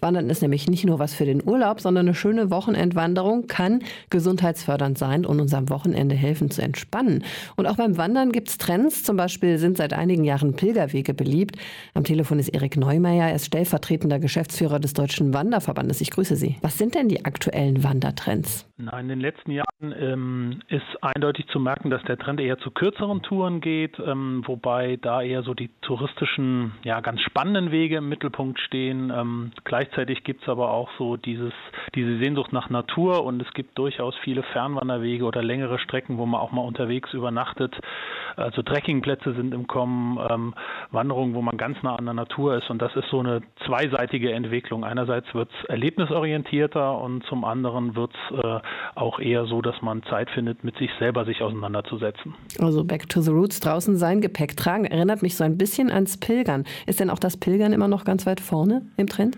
Wandern ist nämlich nicht nur was für den Urlaub, sondern eine schöne Wochenendwanderung kann gesundheitsfördernd sein und uns am Wochenende helfen zu entspannen. Und auch beim Wandern gibt es Trends. Zum Beispiel sind seit einigen Jahren Pilgerwege beliebt. Am Telefon ist Erik Neumeier. Er ist stellvertretender Geschäftsführer des Deutschen Wanderverbandes. Ich grüße Sie. Was sind denn die aktuellen Wandertrends? In den letzten Jahren ist eindeutig zu merken, dass der Trend eher zu kürzeren Touren geht, wobei da eher so die touristischen, ganz spannenden Wege im Mittelpunkt stehen. Gleichzeitig gibt es aber auch so diese Sehnsucht nach Natur und es gibt durchaus viele Fernwanderwege oder längere Strecken, wo man auch mal unterwegs übernachtet. Also Trekkingplätze sind im Kommen, Wanderungen, wo man ganz nah an der Natur ist, und das ist so eine zweiseitige Entwicklung. Einerseits wird es erlebnisorientierter und zum anderen wird es auch eher so, dass man Zeit findet, mit sich selber sich auseinanderzusetzen. Also back to the roots, draußen sein, Gepäck tragen, erinnert mich so ein bisschen ans Pilgern. Ist denn auch das Pilgern immer noch ganz weit vorne im Trend?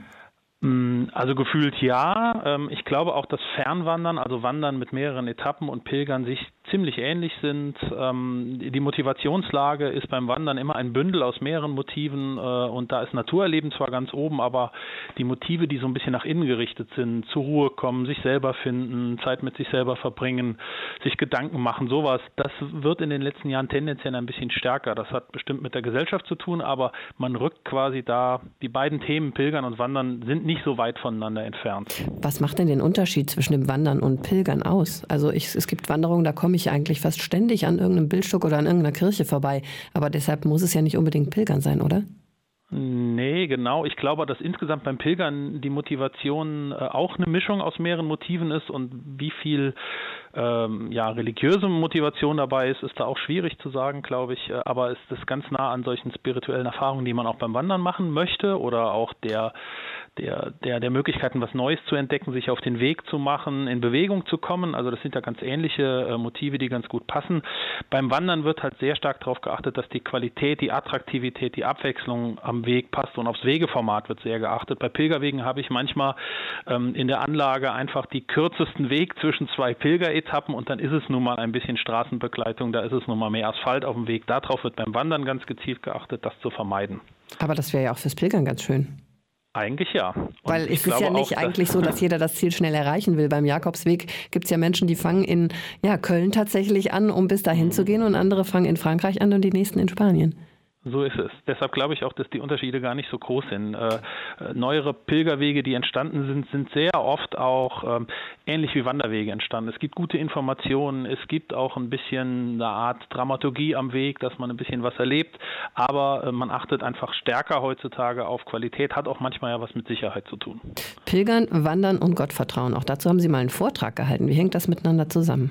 Also gefühlt ja. Ich glaube auch, dass Fernwandern, also Wandern mit mehreren Etappen und Pilgern sich ziemlich ähnlich sind. Die Motivationslage ist beim Wandern immer ein Bündel aus mehreren Motiven und da ist Naturerleben zwar ganz oben, aber die Motive, die so ein bisschen nach innen gerichtet sind, zur Ruhe kommen, sich selber finden, Zeit mit sich selber verbringen, sich Gedanken machen, sowas, das wird in den letzten Jahren tendenziell ein bisschen stärker. Das hat bestimmt mit der Gesellschaft zu tun, aber man rückt quasi da, die beiden Themen Pilgern und Wandern sind nicht so weit voneinander entfernt. Was macht denn den Unterschied zwischen dem Wandern und Pilgern aus? Also es gibt Wanderungen, da komme ich eigentlich fast ständig an irgendeinem Bildstück oder an irgendeiner Kirche vorbei. Aber deshalb muss es ja nicht unbedingt Pilgern sein, oder? Nee, genau. Ich glaube, dass insgesamt beim Pilgern die Motivation auch eine Mischung aus mehreren Motiven ist, und wie viel religiöse Motivation dabei ist da auch schwierig zu sagen, glaube ich. Aber es ist ganz nah an solchen spirituellen Erfahrungen, die man auch beim Wandern machen möchte, oder auch der Möglichkeiten, was Neues zu entdecken, sich auf den Weg zu machen, in Bewegung zu kommen. Also das sind ja ganz ähnliche Motive, die ganz gut passen. Beim Wandern wird halt sehr stark darauf geachtet, dass die Qualität, die Attraktivität, die Abwechslung am Weg passt, und aufs Wegeformat wird sehr geachtet. Bei Pilgerwegen habe ich manchmal in der Anlage einfach die kürzesten Weg zwischen zwei Pilgeretappen, und dann ist es nun mal ein bisschen Straßenbegleitung, da ist es nun mal mehr Asphalt auf dem Weg. Darauf wird beim Wandern ganz gezielt geachtet, das zu vermeiden. Aber das wäre ja auch fürs Pilgern ganz schön. Eigentlich ja. Und weil es ist ja nicht eigentlich so, dass jeder das Ziel schnell erreichen will. Beim Jakobsweg gibt es ja Menschen, die fangen in Köln tatsächlich an, um bis dahin zu gehen, und andere fangen in Frankreich an und die nächsten in Spanien. So ist es. Deshalb glaube ich auch, dass die Unterschiede gar nicht so groß sind. Neuere Pilgerwege, die entstanden sind sehr oft auch ähnlich wie Wanderwege entstanden. Es gibt gute Informationen, es gibt auch ein bisschen eine Art Dramaturgie am Weg, dass man ein bisschen was erlebt, aber man achtet einfach stärker heutzutage auf Qualität, hat auch manchmal ja was mit Sicherheit zu tun. Pilgern, Wandern und Gottvertrauen. Auch dazu haben Sie mal einen Vortrag gehalten. Wie hängt das miteinander zusammen?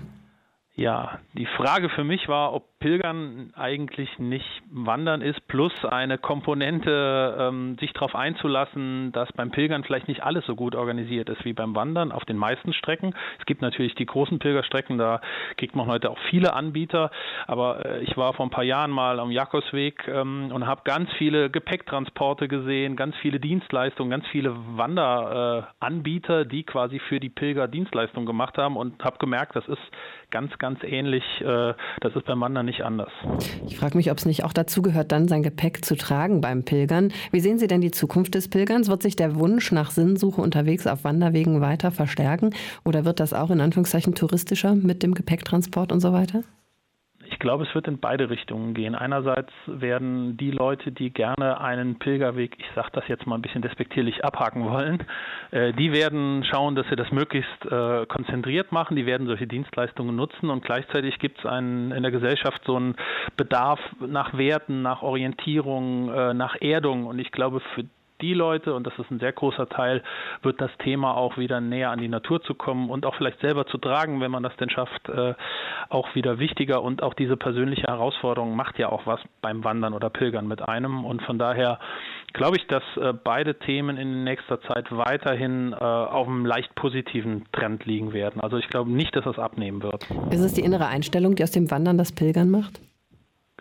Ja, die Frage für mich war, ob Pilgern eigentlich nicht Wandern ist, plus eine Komponente, sich darauf einzulassen, dass beim Pilgern vielleicht nicht alles so gut organisiert ist wie beim Wandern auf den meisten Strecken. Es gibt natürlich die großen Pilgerstrecken, da kriegt man heute auch viele Anbieter, aber ich war vor ein paar Jahren mal am Jakobsweg und habe ganz viele Gepäcktransporte gesehen, ganz viele Dienstleistungen, ganz viele Wanderanbieter, die quasi für die Pilger Dienstleistungen gemacht haben, und habe gemerkt, das ist ganz ähnlich. Das ist beim Wandern nicht anders. Ich frage mich, ob es nicht auch dazu gehört, dann sein Gepäck zu tragen beim Pilgern. Wie sehen Sie denn die Zukunft des Pilgerns? Wird sich der Wunsch nach Sinnsuche unterwegs auf Wanderwegen weiter verstärken? Oder wird das auch in Anführungszeichen touristischer mit dem Gepäcktransport und so weiter? Ich glaube, es wird in beide Richtungen gehen. Einerseits werden die Leute, die gerne einen Pilgerweg, ich sage das jetzt mal ein bisschen despektierlich, abhaken wollen, die werden schauen, dass sie das möglichst konzentriert machen. Die werden solche Dienstleistungen nutzen, und gleichzeitig gibt es in der Gesellschaft so einen Bedarf nach Werten, nach Orientierung, nach Erdung, und ich glaube, für die Leute, und das ist ein sehr großer Teil, wird das Thema auch wieder näher an die Natur zu kommen und auch vielleicht selber zu tragen, wenn man das denn schafft, auch wieder wichtiger. Und auch diese persönliche Herausforderung macht ja auch was beim Wandern oder Pilgern mit einem. Und von daher glaube ich, dass beide Themen in nächster Zeit weiterhin auf einem leicht positiven Trend liegen werden. Also ich glaube nicht, dass es abnehmen wird. Ist es die innere Einstellung, die aus dem Wandern das Pilgern macht?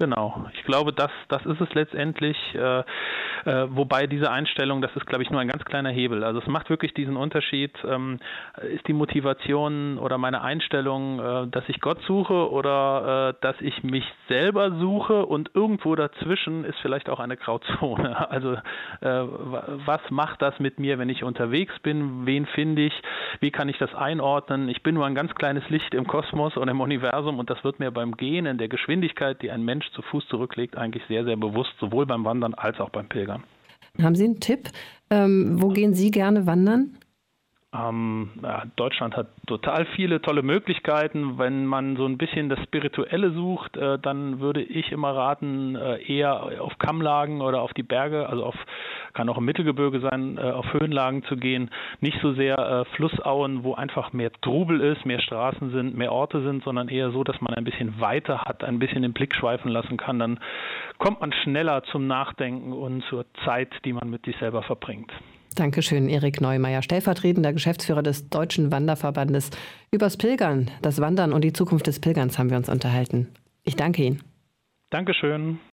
Genau, ich glaube, das ist es letztendlich, wobei diese Einstellung, das ist, glaube ich, nur ein ganz kleiner Hebel. Also es macht wirklich diesen Unterschied, ist die Motivation oder meine Einstellung, dass ich Gott suche oder dass ich mich selber suche, und irgendwo dazwischen ist vielleicht auch eine Grauzone. Also was macht das mit mir, wenn ich unterwegs bin? Wen finde ich? Wie kann ich das einordnen? Ich bin nur ein ganz kleines Licht im Kosmos und im Universum, und das wird mir beim Gehen in der Geschwindigkeit, die ein Mensch zu Fuß zurücklegt, eigentlich sehr, sehr bewusst, sowohl beim Wandern als auch beim Pilgern. Haben Sie einen Tipp? Wo gehen Sie gerne wandern? Deutschland hat total viele tolle Möglichkeiten. Wenn man so ein bisschen das Spirituelle sucht, dann würde ich immer raten, eher auf Kammlagen oder auf die Berge, also kann auch im Mittelgebirge sein, auf Höhenlagen zu gehen. Nicht so sehr Flussauen, wo einfach mehr Trubel ist, mehr Straßen sind, mehr Orte sind, sondern eher so, dass man ein bisschen weiter hat, ein bisschen den Blick schweifen lassen kann. Dann kommt man schneller zum Nachdenken und zur Zeit, die man mit sich selber verbringt. Dankeschön, Erik Neumeier, stellvertretender Geschäftsführer des Deutschen Wanderverbandes. Übers Pilgern, das Wandern und die Zukunft des Pilgerns haben wir uns unterhalten. Ich danke Ihnen. Dankeschön.